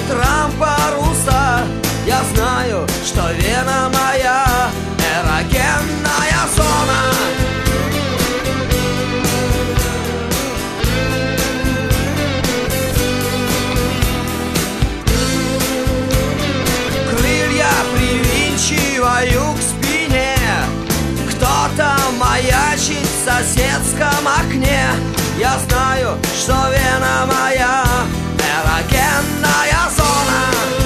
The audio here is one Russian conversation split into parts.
ветрам паруса. Я знаю, что вена моя эрогенная зона. Крылья привинчиваю к спине. Кто-то маячит в соседском окне. Я знаю, что вена моя эрогенная зона.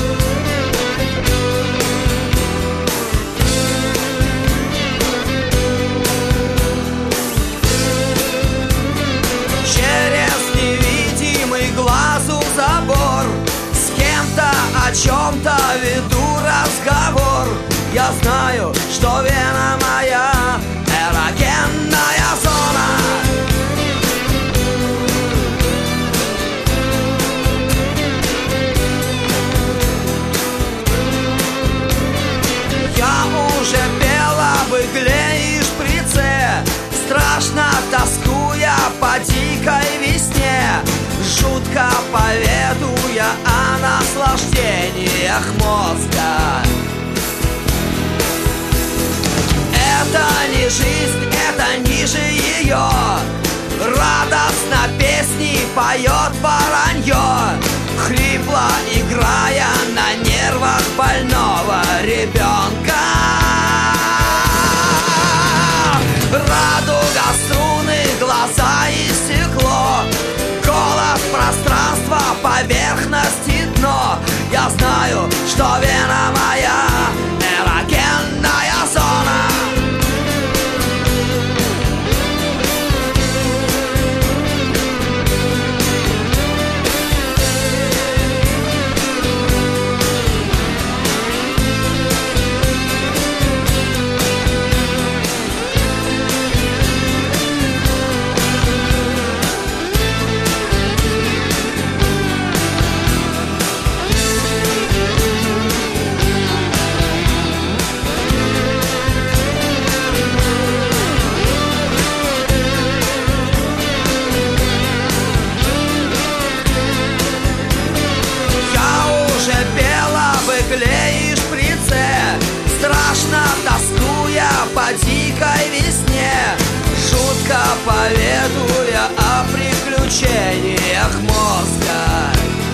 Через невидимый глазу забор с кем-то о чем-то веду разговор. Я знаю, что вена моя эрогенная зона. Я уже пела в игле и шприце, страшно тоскуя по дикой весне, жутко поведуя о наслаждениях мозга. Это не жизнь, это ниже ее. Радостно песни поет воронье, хрипло играя на нервах больного ребенка. Радуга, струны, глаза и стекло, голос, пространство, поверхность и дно. Я знаю, что вена моя эрогенная зона. И шприце, страшно тоскуя по дикой весне, жутко поведуя о приключениях мозга.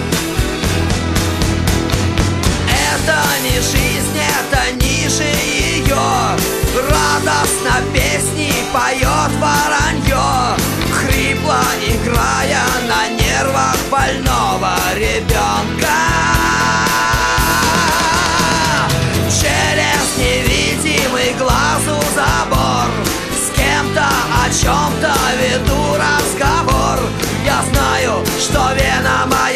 Это не жизнь, это ниже ее. Радостно песни поет воронье, хрипло играя на нервах больного ребенка. Через невидимый глазу забор с кем-то о чем-то веду разговор. Я знаю, что вена моя